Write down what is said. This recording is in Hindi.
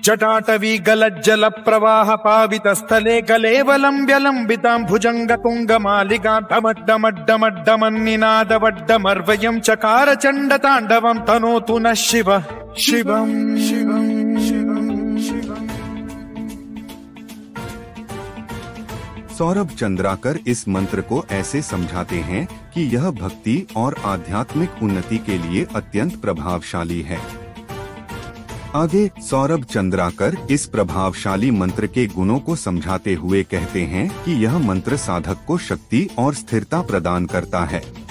जटाटवी गलज्जल प्रवाह पावित स्थले कलेवलम्ब्य लम्बितां भुजंग तुंग मालिका डमड्डमड्डमड्डमन्निनादवड्डमर्वयं चकार चंड तांडवं तनोतु नः शिवः शिवम् शिवम् शिवम् शिवम्। सौरभ चंद्राकर इस मंत्र को ऐसे समझाते हैं कि यह भक्ति और आध्यात्मिक उन्नति के लिए अत्यंत प्रभावशाली है। आगे सौरभ चंद्राकर इस प्रभावशाली मंत्र के गुणों को समझाते हुए कहते हैं कि यह मंत्र साधक को शक्ति और स्थिरता प्रदान करता है।